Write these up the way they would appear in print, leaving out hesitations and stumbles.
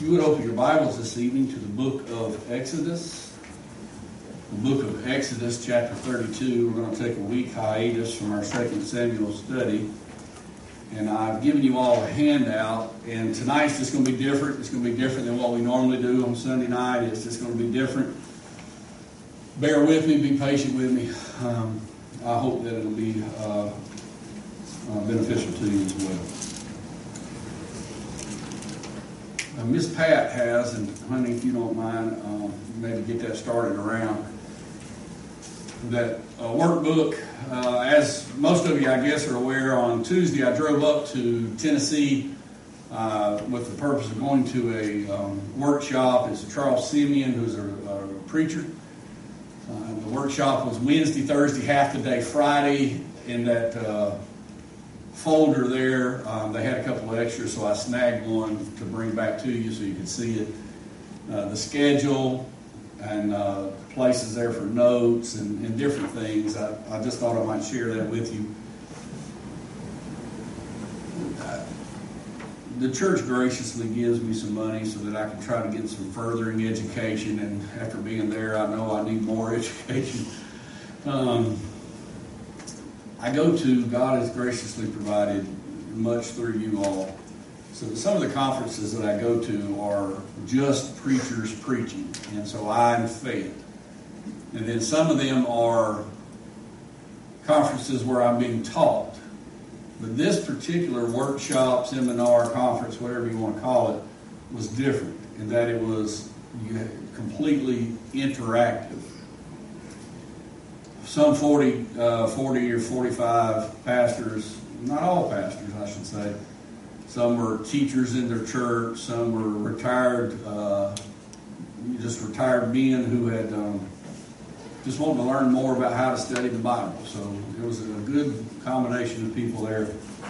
You would open your Bibles this evening to the book of Exodus. The book of Exodus, chapter 32. We're going to take a week hiatus from our 2 Samuel study. And I've given you all a handout. And tonight's just going to be different. It's going to be different than what we normally do on Sunday night. It's just going to be different. Bear with me. Be patient with me. I hope that it'll be beneficial to you as well. Miss Pat has, and honey, if you don't mind, maybe get that started around. That workbook, as most of you, I guess, are aware, on Tuesday I drove up to Tennessee with the purpose of going to a workshop. It's Charles Simeon, who's a preacher. The workshop was Wednesday, Thursday, half the day Friday. In that folder there, they had a couple of extras, so I snagged one to bring back to you so you could see it. The schedule and places there for notes and different things. I just thought I might share that with you. The church graciously gives me some money so that I can try to get some furthering education, and after being there, I know I need more education. God has graciously provided much through you all. So some of the conferences that I go to are just preachers preaching, and so I'm fed. And then some of them are conferences where I'm being taught. But this particular workshop, seminar, conference, whatever you want to call it, was different in that it was completely interactive. Some 40 or 45 pastors, not all pastors, I should say. Some were teachers in their church. Some were retired men who had just wanted to learn more about how to study the Bible. So it was a good combination of people there.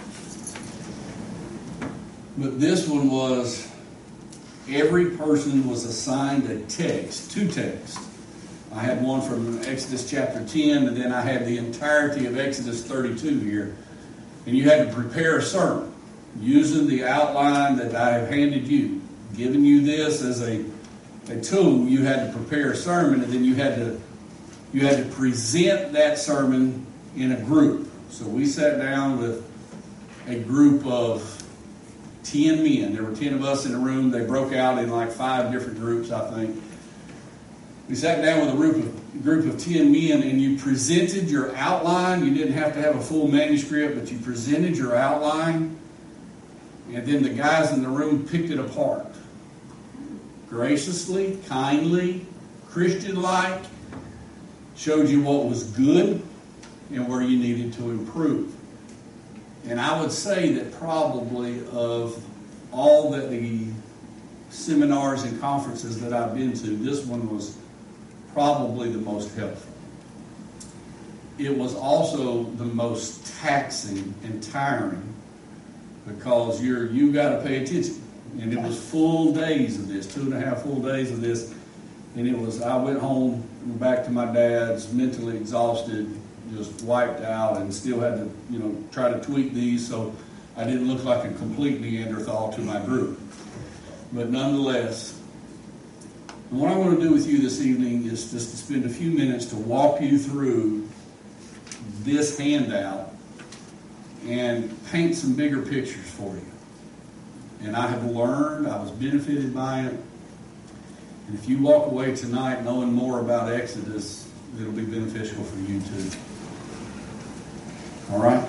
But this one was, every person was assigned a text, two texts. I had one from Exodus chapter 10, and then I had the entirety of Exodus 32 here. And you had to prepare a sermon using the outline that I have handed you. Giving you this as a tool, you had to prepare a sermon, and then you had to present that sermon in a group. So we sat down with a group of 10 men. There were 10 of us in the room. They broke out in like 5 different groups, I think. We sat down with a group of 10 men, and you presented your outline. You didn't have to have a full manuscript, but you presented your outline, and then the guys in the room picked it apart. Graciously, kindly, Christian-like, showed you what was good and where you needed to improve. And I would say that probably of all the seminars and conferences that I've been to, this one was probably the most helpful. It was also the most taxing and tiring because you got to pay attention. And it was full days of this, 2.5 full days of this. And I went home back to my dad's mentally exhausted, just wiped out, and still had to, try to tweak these so I didn't look like a complete Neanderthal to my group. But nonetheless, what I want to do with you this evening is just to spend a few minutes to walk you through this handout and paint some bigger pictures for you. And I have learned, I was benefited by it. And if you walk away tonight knowing more about Exodus, it'll be beneficial for you too. All right?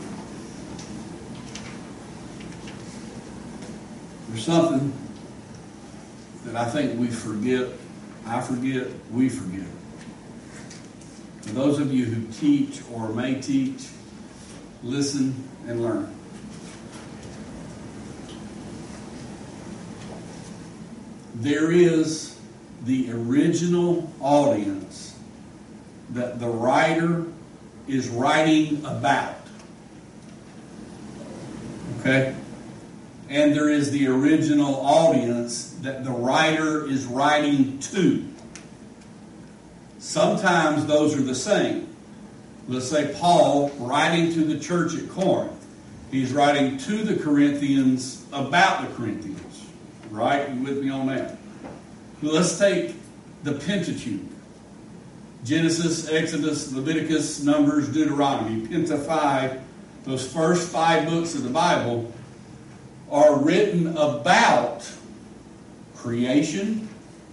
There's something that I think we forget, we forget. For those of you who teach or may teach, listen and learn. There is the original audience that the writer is writing about. Okay? And there is the original audience that the writer is writing to. Sometimes those are the same. Let's say Paul, writing to the church at Corinth, he's writing to the Corinthians about the Corinthians. right? You with me on that? Let's take the Pentateuch. Genesis, Exodus, Leviticus, Numbers, Deuteronomy. Penta 5, those first 5 books of the Bible are written about creation,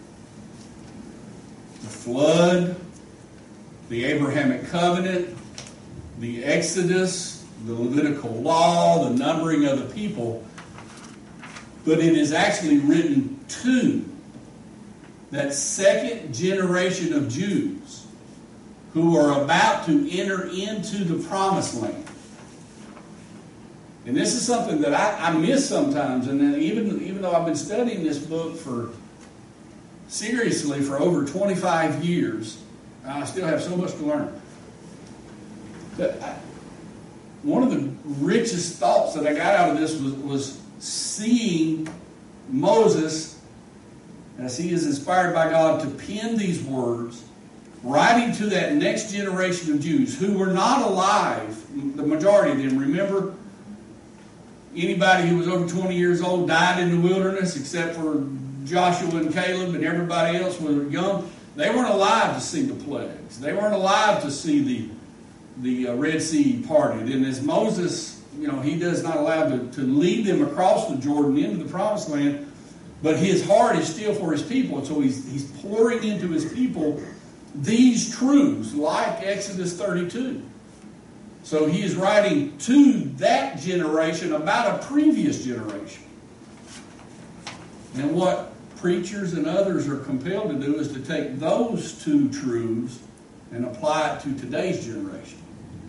the flood, the Abrahamic covenant, the Exodus, the Levitical law, the numbering of the people. But it is actually written to that second generation of Jews who are about to enter into the promised land. And this is something that I miss sometimes. And then even though I've been studying this book seriously for over 25 years, I still have so much to learn. One of the richest thoughts that I got out of this was seeing Moses, as he is inspired by God to pen these words, writing to that next generation of Jews who were not alive, the majority of them. Remember, anybody who was over 20 years old died in the wilderness except for Joshua and Caleb, and everybody else was young. They weren't alive to see the plagues. They weren't alive to see the Red Sea parted. And as Moses, he does not allow to lead them across the Jordan into the promised land, but his heart is still for his people. And so he's pouring into his people these truths like Exodus 32. So he is writing to that generation about a previous generation. And what preachers and others are compelled to do is to take those 2 truths and apply it to today's generation.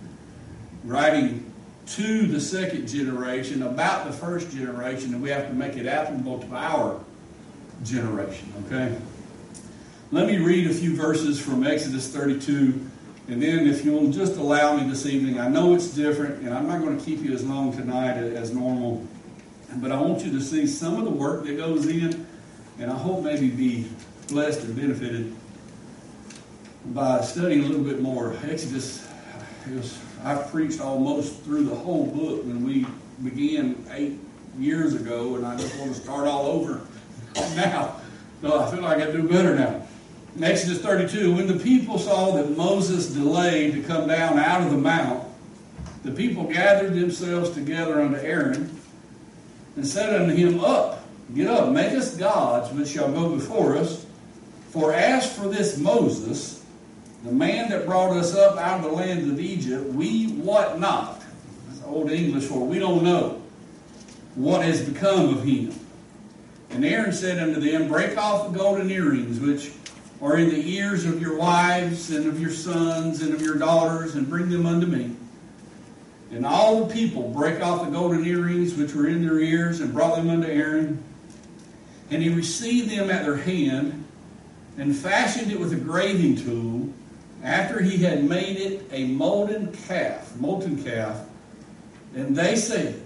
Writing to the second generation about the first generation, and we have to make it applicable to our generation, okay? Let me read a few verses from Exodus 32, and then if you'll just allow me this evening, I know it's different, and I'm not going to keep you as long tonight as normal, but I want you to see some of the work that goes in, and I hope maybe be blessed and benefited by studying a little bit more. Exodus, I've preached almost through the whole book when we began 8 years ago, and I just want to start all over now. No, I feel like I do better now. In Exodus 32, when the people saw that Moses delayed to come down out of the mount, the people gathered themselves together unto Aaron and said unto him, Get up, make us gods which shall go before us. For as for this Moses, the man that brought us up out of the land of Egypt, we what not? That's Old English for we don't know what has become of him. And Aaron said unto them, Break off the golden earrings which are in the ears of your wives and of your sons and of your daughters, and bring them unto me. And all the people brake off the golden earrings which were in their ears, and brought them unto Aaron. And he received them at their hand, and fashioned it with a graving tool, after he had made it a molten calf. And they said,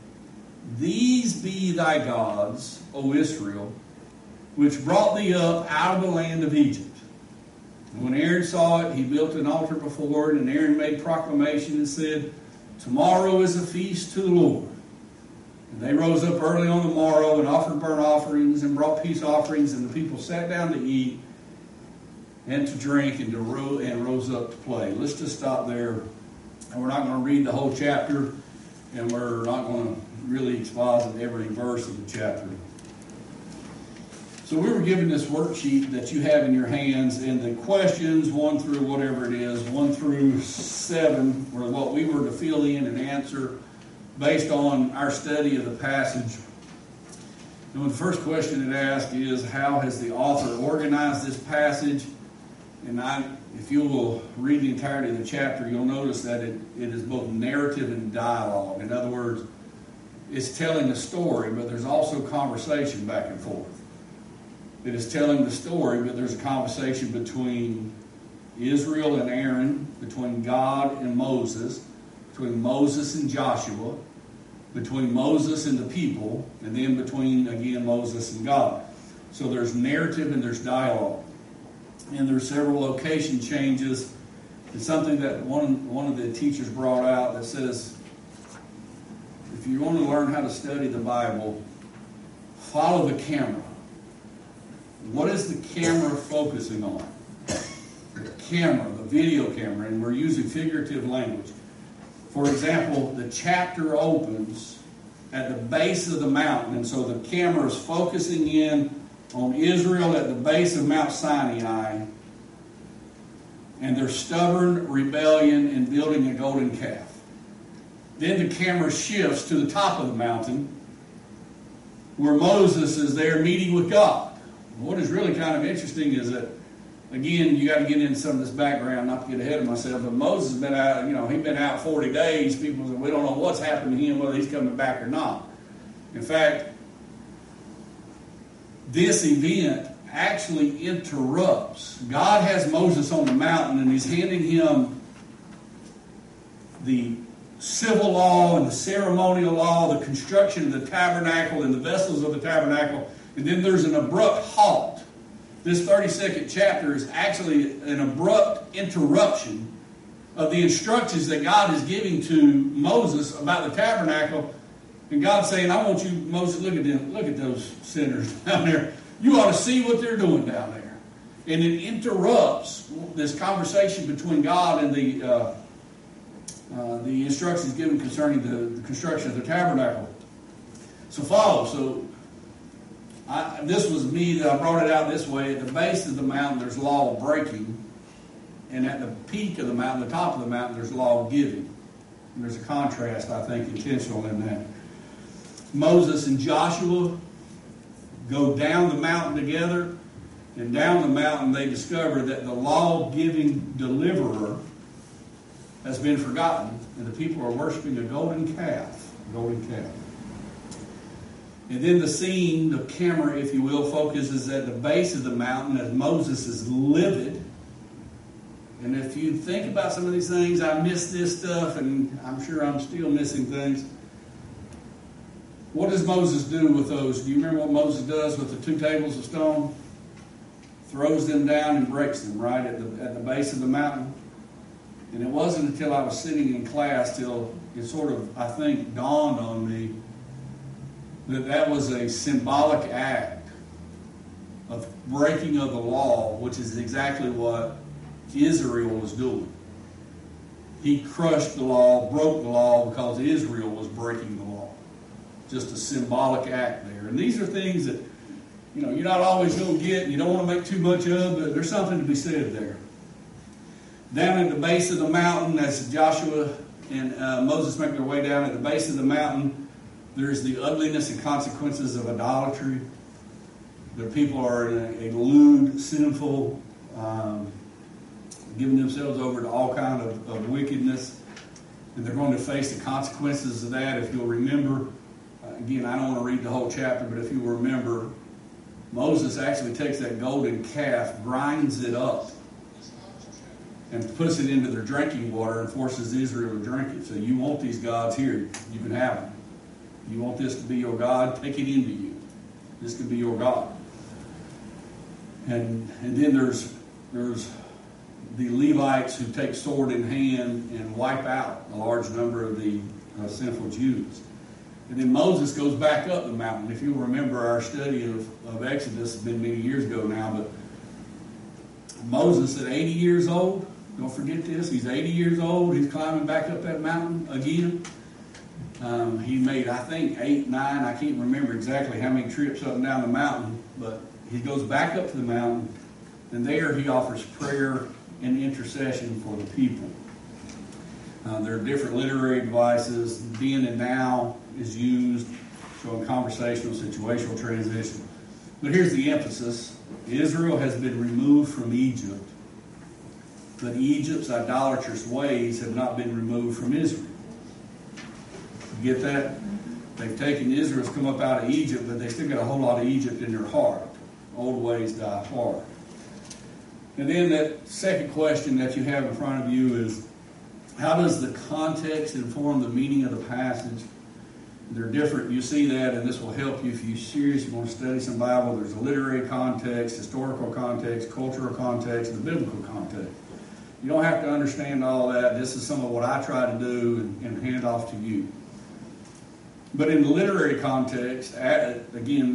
These be thy gods, O Israel, which brought thee up out of the land of Egypt. And when Aaron saw it, he built an altar before it, and Aaron made proclamation and said, Tomorrow is a feast to the Lord. And they rose up early on the morrow and offered burnt offerings and brought peace offerings, and the people sat down to eat and to drink and rose up to play. Let's just stop there. And we're not going to read the whole chapter, and we're not going to really exposit every verse of the chapter. So we were given this worksheet that you have in your hands, and the questions 1 through whatever it is, 1 through 7, were what we were to fill in and answer based on our study of the passage. And the first question it asked is, how has the author organized this passage? And if you will read the entirety of the chapter, you'll notice that it is both narrative and dialogue. In other words, it's telling a story, but there's also conversation back and forth. It is telling the story, but there's a conversation between Israel and Aaron, between God and Moses, between Moses and Joshua, between Moses and the people, and then between, again, Moses and God. So there's narrative and there's dialogue. And there's several location changes. It's something that one of the teachers brought out that says, if you want to learn how to study the Bible, follow the camera. What is the camera focusing on? The camera, the video camera, and we're using figurative language. For example, the chapter opens at the base of the mountain, and so the camera is focusing in on Israel at the base of Mount Sinai and their stubborn rebellion in building a golden calf. Then the camera shifts to the top of the mountain where Moses is there meeting with God. What is really kind of interesting is that, again, you got to get into some of this background, not to get ahead of myself, but Moses has been out, he's been out 40 days. People say, we don't know what's happened to him, whether he's coming back or not. In fact, this event actually interrupts. God has Moses on the mountain, and he's handing him the civil law and the ceremonial law, the construction of the tabernacle and the vessels of the tabernacle, and then there's an abrupt halt. This 32nd chapter is actually an abrupt interruption of the instructions that God is giving to Moses about the tabernacle. And God's saying, I want you, Moses, look at them, look at those sinners down there. You ought to see what they're doing down there. And it interrupts this conversation between God and the instructions given concerning the construction of the tabernacle. So follow. So this was me that I brought it out this way. At the base of the mountain, there's law of breaking. And at the peak of the mountain, the top of the mountain, there's law of giving. And there's a contrast, I think, intentional in that. Moses and Joshua go down the mountain together. And down the mountain, they discover that the law-giving deliverer has been forgotten. And the people are worshiping a golden calf. And then the scene, the camera, if you will, focuses at the base of the mountain as Moses is livid. And if you think about some of these things, I miss this stuff, and I'm sure I'm still missing things. What does Moses do with those? Do you remember what Moses does with the 2 tables of stone? Throws them down and breaks them, right, at the base of the mountain. And it wasn't until I was sitting in class till it sort of, I think, dawned on me that was a symbolic act of breaking of the law, which is exactly what Israel was doing. He crushed the law, broke the law because Israel was breaking the law. Just a symbolic act there. And these are things that, you're not always going to get, and you don't want to make too much of, but there's something to be said there. Down at the base of the mountain, as Joshua and Moses make their way down at the base of the mountain, there's the ugliness and consequences of idolatry. The people are in a lewd, sinful, giving themselves over to all kind of wickedness. And they're going to face the consequences of that. If you'll remember, again, I don't want to read the whole chapter, but if you remember, Moses actually takes that golden calf, grinds it up, and puts it into their drinking water and forces Israel to drink it. So you want these gods here, you can have them. You want this to be your God, take it into you. This can be your God. And then there's the Levites who take sword in hand and wipe out a large number of the sinful Jews. And then Moses goes back up the mountain. If you'll remember our study of Exodus, it's been many years ago now, but Moses at 80 years old, don't forget this, he's 80 years old, he's climbing back up that mountain again. He made, I think, 8, 9, I can't remember exactly how many trips up and down the mountain, but he goes back up to the mountain, and there he offers prayer and intercession for the people. There are different literary devices. Then and now is used, showing conversational, situational transition. But here's the emphasis. Israel has been removed from Egypt, but Egypt's idolatrous ways have not been removed from Israel. You get that? They've taken Israel's come up out of Egypt, but they still got a whole lot of Egypt in their heart. Old ways die hard. And then that second question that you have in front of you is, how does the context inform the meaning of the passage? They're different. You see that, and this will help you if you're serious, you want to study some Bible. There's a literary context, historical context, cultural context, and the biblical context. You don't have to understand all that. This is some of what I try to do and hand off to you. But in the literary context, again,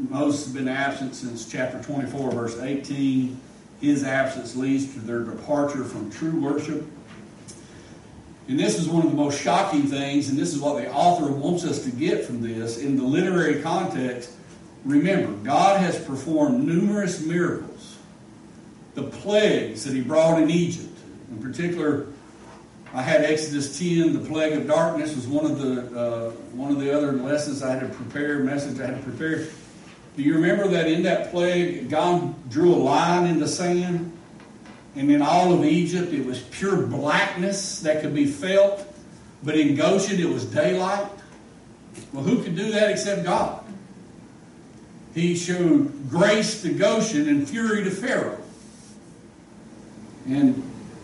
Moses has been absent since chapter 24, verse 18. His absence leads to their departure from true worship. And this is one of the most shocking things, and this is what the author wants us to get from this. In the literary context, remember, God has performed numerous miracles. The plagues that he brought in Egypt. In particular, I had Exodus 10, the plague of darkness was one of the other lessons I had to prepare, message I had to prepare. Do you remember that in that plague, God drew a line in the sand? And in all of Egypt, it was pure blackness that could be felt. But in Goshen, it was daylight. Well, who could do that except God? He showed grace to Goshen and fury to Pharaoh. And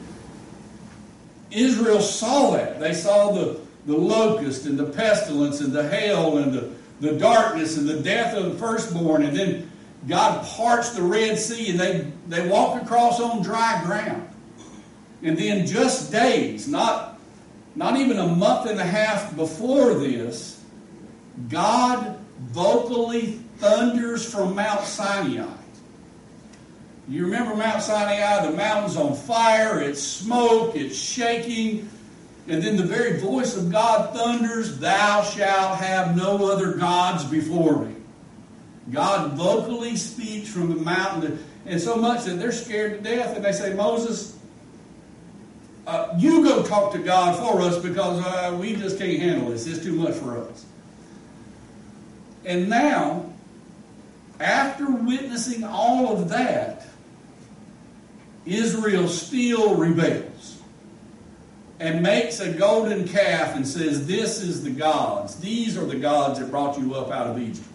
Israel saw that. They saw the locust and the pestilence and the hail and the darkness and the death of the firstborn. And then God parched the Red Sea and they walked across on dry ground. And then just days, not even a month and a half before this, God vocally thunders from Mount Sinai. You remember Mount Sinai? The mountain's on fire, it's smoke, it's shaking. And then the very voice of God thunders, "Thou shalt have no other gods before me." God vocally speaks from the mountain, and so much that they're scared to death. And they say, "Moses, you go talk to God for us because we just can't handle this. It's too much for us." And now, after witnessing all of that, Israel still rebels and makes a golden calf and says, "This is the gods. These are the gods that brought you up out of Egypt."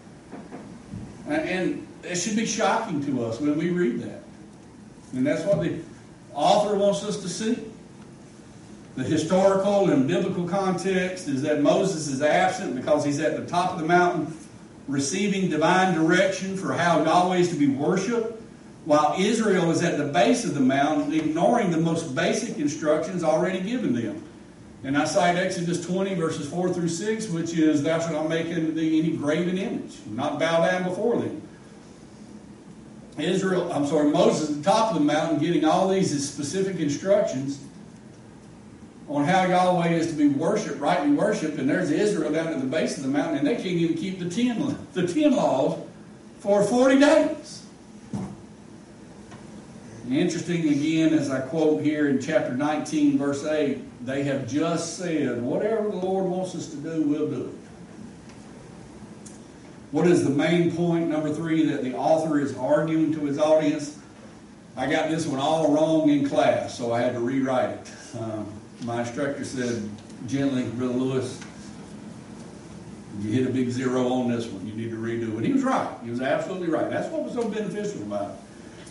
And it should be shocking to us when we read that. And that's what the author wants us to see. The historical and biblical context is that Moses is absent because he's at the top of the mountain receiving divine direction for how Yahweh is to be worshipped, while Israel is at the base of the mountain ignoring the most basic instructions already given them. And I cite Exodus 20, verses 4 through 6, which is, "Thou shalt not make unto thee any graven image, not bow down before them." Moses at the top of the mountain getting all these specific instructions on how Yahweh is to be worshipped, rightly worshipped, and there's Israel down at the base of the mountain, and they can't even keep the 10 laws for 40 days. Interesting, again, as I quote here in chapter 19, verse 8, they have just said, "Whatever the Lord wants us to do, we'll do it." What is the main point, number 3, that the author is arguing to his audience? I got this one all wrong in class, so I had to rewrite it. My instructor said, gently, "Brother Lewis, you hit a big 0 on this one. You need to redo it." And he was right. He was absolutely right. That's what was so beneficial about it.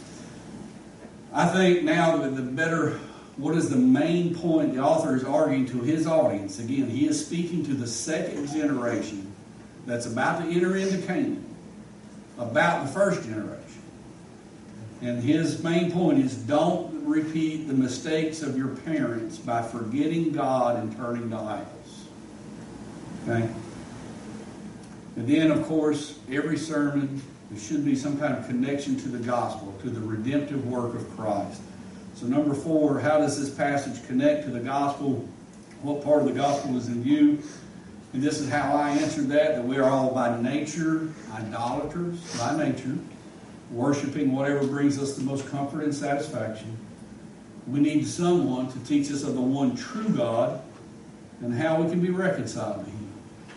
I think now what is the main point the author is arguing to his audience? Again, he is speaking to the second generation that's about to enter into Canaan, about the first generation. And his main point is, don't repeat the mistakes of your parents by forgetting God and turning to idols. Okay? And then, of course, every sermon, there should be some kind of connection to the gospel, to the redemptive work of Christ. So number 4, how does this passage connect to the gospel? What part of the gospel is in view? And this is how I answered that we are all by nature idolaters, by nature, worshiping whatever brings us the most comfort and satisfaction. We need someone to teach us of the one true God and how we can be reconciled to Him.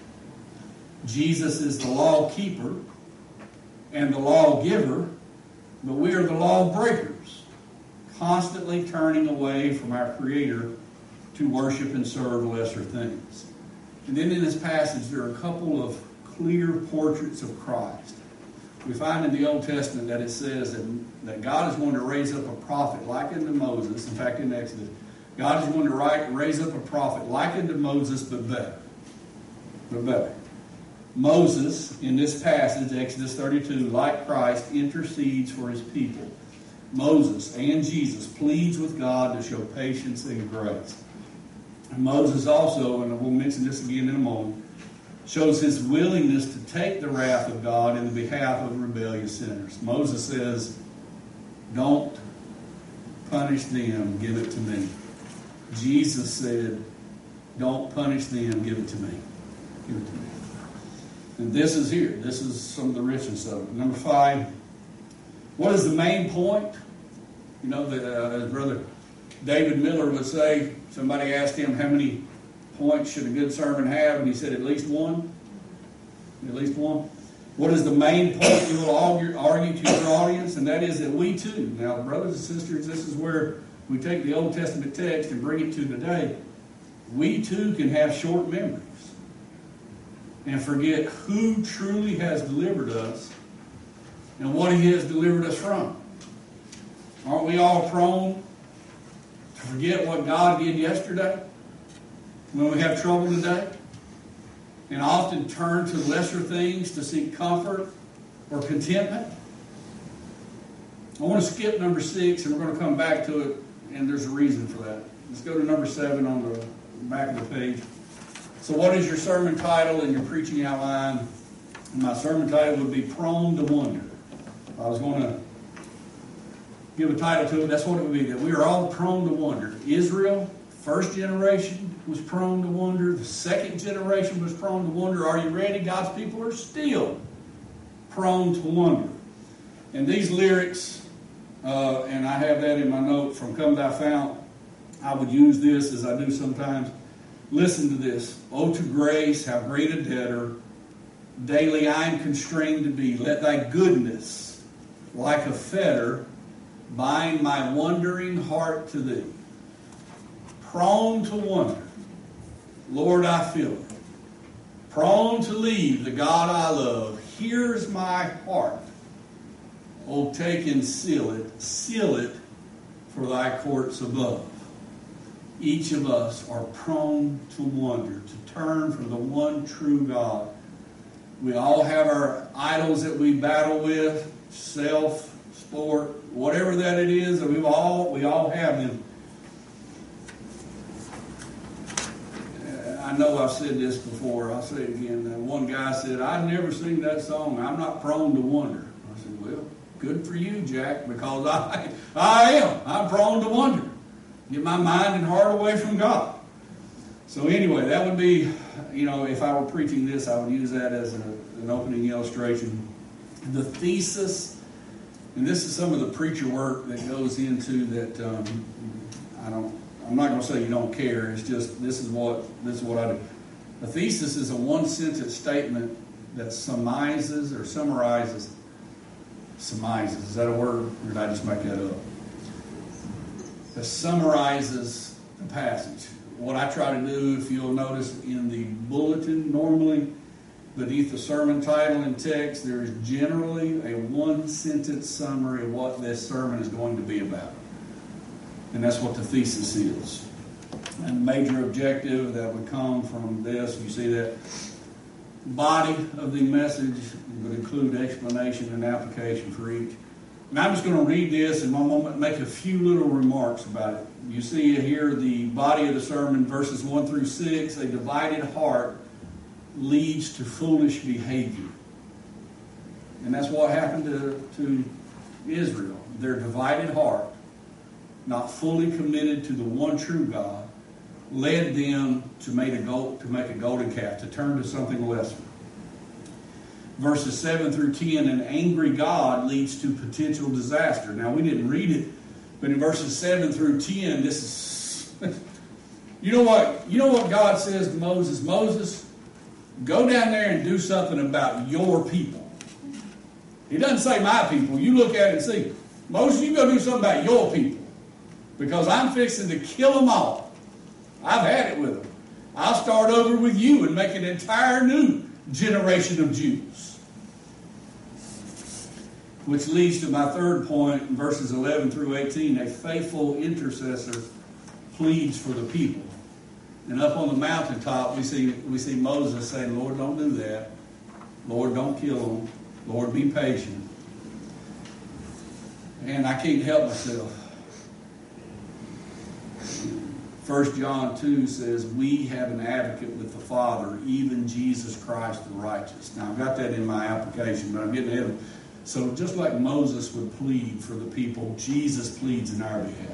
Jesus is the law keeper and the lawgiver, but we are the lawbreakers, constantly turning away from our Creator to worship and serve lesser things. And then in this passage, there are a couple of clear portraits of Christ. We find in the Old Testament that it says that God is going to raise up a prophet like unto Moses. In fact, in Exodus, God is going to raise up a prophet like unto Moses, but better. But better. Moses, in this passage, Exodus 32, like Christ, intercedes for his people. Moses and Jesus pleads with God to show patience and grace. And Moses also, and we'll mention this again in a moment, shows his willingness to take the wrath of God in the behalf of rebellious sinners. Moses says, don't punish them, give it to me. Jesus said, don't punish them, give it to me. Give it to me. And this is here. This is some of the richness of it. Number 5, what is the main point? You know, that as Brother David Miller would say, somebody asked him how many points should a good sermon have, and he said at least one. At least one. What is the main point you will argue to your audience? And that is that we too, now brothers and sisters, this is where we take the Old Testament text and bring it to today. We too can have short memories and forget who truly has delivered us and what he has delivered us from. Aren't we all prone to forget what God did yesterday when we have trouble today? And often turn to lesser things to seek comfort or contentment? I want to skip number 6, and we're going to come back to it, and there's a reason for that. Let's go to number 7 on the back of the page. So what is your sermon title and your preaching outline? My sermon title would be Prone to Wonder. If I was going to give a title to it, that's what it would be, that we are all prone to wonder. Israel, first generation, was prone to wonder. The second generation was prone to wonder. Are you ready? God's people are still prone to wonder. And these lyrics, and I have that in my note from Come Thou Fount, I would use this as I do sometimes. Listen to this. Oh, to grace, how great a debtor daily I am constrained to be. Let thy goodness, like a fetter, bind my wondering heart to thee. Prone to wonder, Lord, I feel it. Prone to leave the God I love. Here's my heart. Oh, take and seal it for thy courts above. Each of us are prone to wonder, to turn from the one true God. We all have our idols that we battle with, self, sport, whatever that it is, that we all have them. I know I've said this before. I'll say it again. One guy said, I've never seen that song. I'm not prone to wonder. I said, well, good for you, Jack, because I am. I'm prone to wonder. Get my mind and heart away from God. So anyway, that would be, if I were preaching this, I would use that as an opening illustration. The thesis, and this is some of the preacher work that goes into that. I'm not going to say you don't care. It's just this is what I do. A thesis is a one-sentence statement that summarizes. Is that a word, or did I just make that up? That summarizes the passage. What I try to do, if you'll notice in the bulletin, normally beneath the sermon title and text, there is generally a one-sentence summary of what this sermon is going to be about. And that's what the thesis is. And the major objective that would come from this, you see that body of the message would include explanation and application for each. And I'm just going to read this and I'm going to make a few little remarks about it. You see here the body of the sermon, verses 1 through 6. A divided heart leads to foolish behavior. And that's what happened to Israel. Their divided heart, not fully committed to the one true God, led them to make a golden calf, to turn to something lesser. Verses 7 through 10, an angry God leads to potential disaster. Now, we didn't read it, but in verses 7 through 10, this is... You know what God says to Moses? Moses, go down there and do something about your people. He doesn't say my people. You look at it and see. Moses, you go do something about your people. Because I'm fixing to kill them all. I've had it with them. I'll start over with you and make an entire new generation of Jews. Which leads to my third point in verses 11 through 18. A faithful intercessor pleads for the people. And up on the mountaintop, we see Moses saying, Lord, don't do that. Lord, don't kill them. Lord, be patient. And I can't help myself. 1 John 2 says, we have an advocate with the Father, even Jesus Christ the righteous. Now, I've got that in my application, but I'm getting ahead of it. So just like Moses would plead for the people, Jesus pleads in our behalf.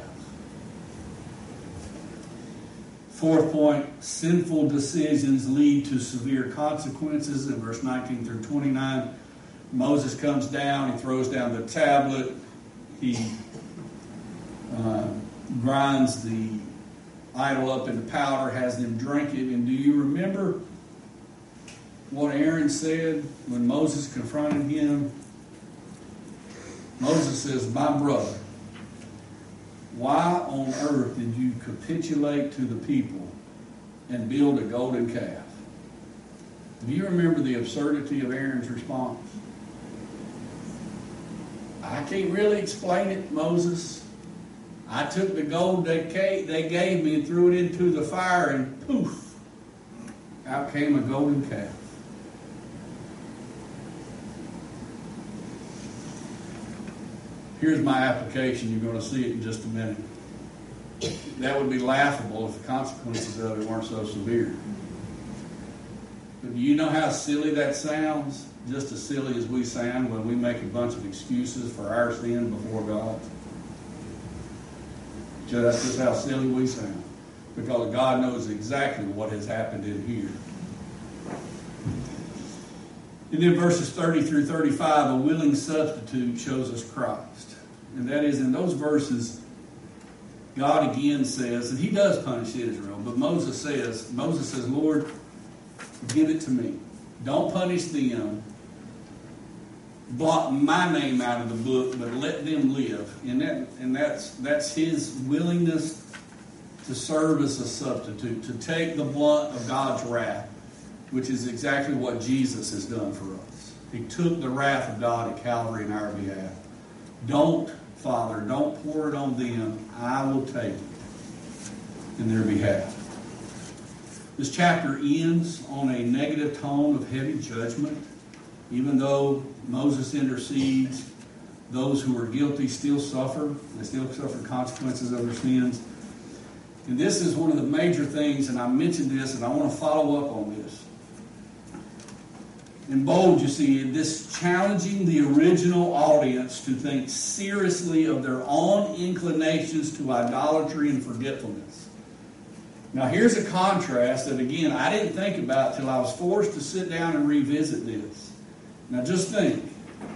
Fourth point, sinful decisions lead to severe consequences. In verse 19 through 29, Moses comes down, he throws down the tablet, he grinds the idol up into powder, has them drink it. And do you remember what Aaron said when Moses confronted him? Moses says, my brother, why on earth did you capitulate to the people and build a golden calf? Do you remember the absurdity of Aaron's response? I can't really explain it, Moses. I took the gold they gave me and threw it into the fire, and poof, out came a golden calf. Here's my application. You're going to see it in just a minute. That would be laughable if the consequences of it weren't so severe. But do you know how silly that sounds? Just as silly as we sound when we make a bunch of excuses for our sin before God. That's just how silly we sound. Because God knows exactly what has happened in here. And then verses 30 through 35, a willing substitute shows us Christ. And that is, in those verses, God again says, and he does punish Israel, but Moses says, Lord, give it to me. Don't punish them. Blot my name out of the book, but let them live. And that's his willingness to serve as a substitute, to take the brunt of God's wrath, which is exactly what Jesus has done for us. He took the wrath of God at Calvary in our behalf. Don't, Father, don't pour it on them. I will take it in their behalf. This chapter ends on a negative tone of heavy judgment. Even though Moses intercedes, those who are guilty still suffer. They still suffer consequences of their sins. And this is one of the major things, and I mentioned this, and I want to follow up on this. In bold, you see, this challenging the original audience to think seriously of their own inclinations to idolatry and forgetfulness. Now, here's a contrast that, again, I didn't think about till I was forced to sit down and revisit this. Now, just think.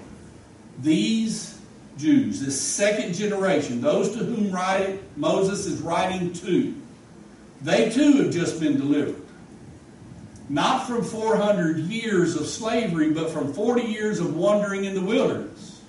These Jews, this second generation, those to whom Moses is writing to, they too have just been delivered. Not from 400 years of slavery, but from 40 years of wandering in the wilderness.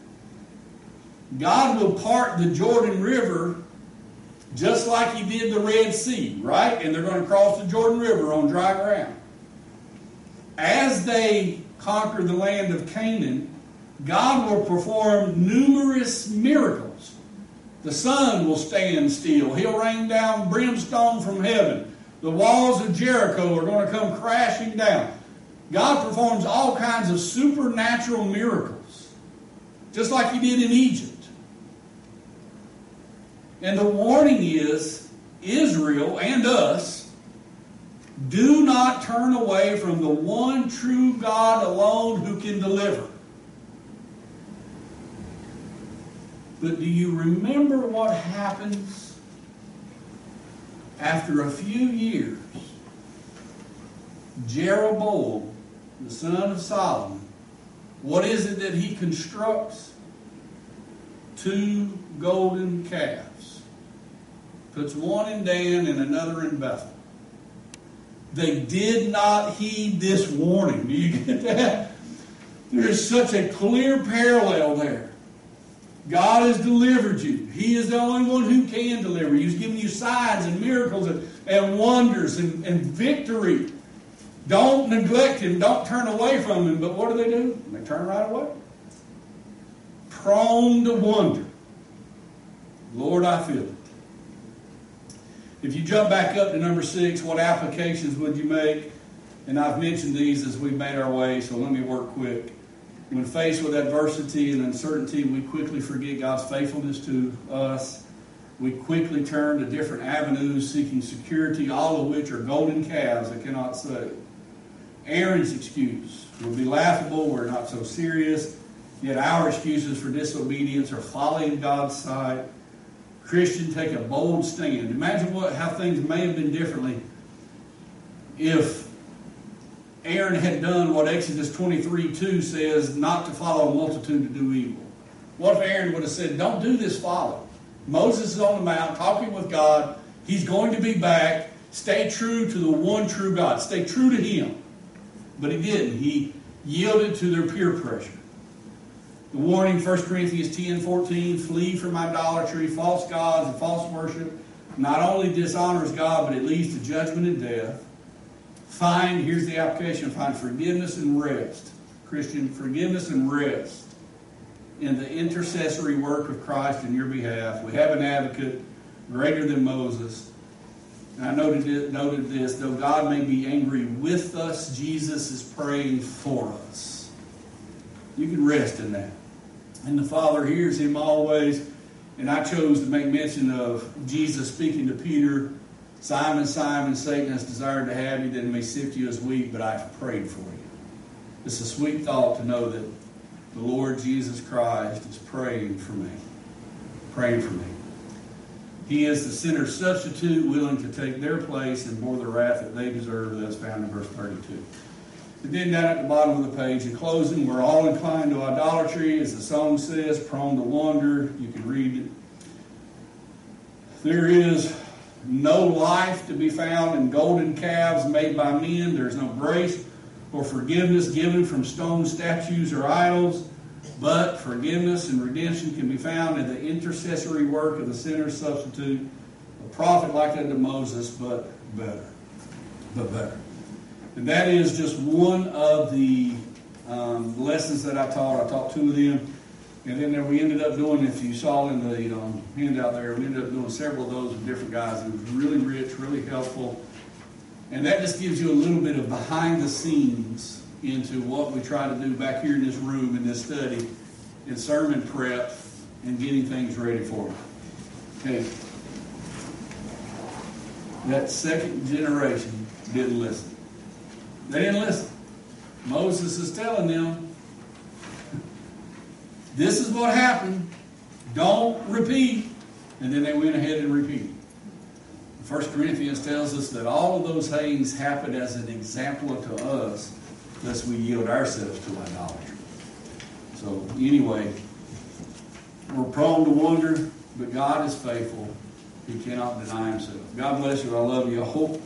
God will part the Jordan River just like he did the Red Sea, right? And they're going to cross the Jordan River on dry ground. As they conquer the land of Canaan, God will perform numerous miracles. The sun will stand still. He'll rain down brimstone from heaven. The walls of Jericho are going to come crashing down. God performs all kinds of supernatural miracles, just like he did in Egypt. And the warning is, Israel and us, do not turn away from the one true God alone who can deliver. But do you remember what happens after a few years? Jeroboam, the son of Solomon, what is it that he constructs? 2 golden calves. Puts one in Dan and another in Bethel. They did not heed this warning. Do you get that? There's such a clear parallel there. God has delivered you. He is the only one who can deliver you. He's given you signs and miracles and wonders and victory. Don't neglect him. Don't turn away from him. But what do? They turn right away. Prone to wonder. Lord, I feel it. If you jump back up to number 6, what applications would you make? And I've mentioned these as we've made our way, so let me work quick. When faced with adversity and uncertainty, we quickly forget God's faithfulness to us. We quickly turn to different avenues seeking security, all of which are golden calves that cannot save. Aaron's excuse will be laughable, we're not so serious, yet our excuses for disobedience are folly in God's sight. Christian, take a bold stand. Imagine how things may have been differently if Aaron had done what Exodus 23:2 says, not to follow a multitude to do evil. What if Aaron would have said, don't do this follow? Moses is on the mount talking with God. He's going to be back. Stay true to the one true God. Stay true to Him. But he didn't. He yielded to their peer pressure. The warning, 1 Corinthians 10:14, flee from idolatry, false gods, and false worship. Not only dishonors God, but it leads to judgment and death. Here's the application, find forgiveness and rest. Christian, forgiveness and rest in the intercessory work of Christ in your behalf. We have an advocate greater than Moses. And I noted this, though God may be angry with us, Jesus is praying for us. You can rest in that. And the Father hears him always. And I chose to make mention of Jesus speaking to Peter, Simon, Simon, Satan has desired to have you, that he may sift you as wheat, but I have prayed for you. It's a sweet thought to know that the Lord Jesus Christ is praying for me. Praying for me. He is the sinner's substitute, willing to take their place and bore the wrath that they deserve. That's found in verse 32. And then down at the bottom of the page, in closing, we're all inclined to idolatry, as the song says, prone to wander. You can read it. There is no life to be found in golden calves made by men. There's no grace or forgiveness given from stone statues or idols. But forgiveness and redemption can be found in the intercessory work of the sinner's substitute, a prophet like unto Moses, but better. But better. And that is just one of the lessons that I taught. I taught two of them. And then we ended up doing, if you saw in the handout there, we ended up doing several of those with different guys. It was really rich, really helpful. And that just gives you a little bit of behind the scenes into what we try to do back here in this room, in this study, in sermon prep, and getting things ready for it. Okay. That second generation didn't listen. They didn't listen. Moses is telling them, this is what happened. Don't repeat. And then they went ahead and repeated. 1 Corinthians tells us that all of those things happened as an example to us, lest we yield ourselves to idolatry. So anyway, we're prone to wander, but God is faithful. He cannot deny himself. God bless you. I love you. I hope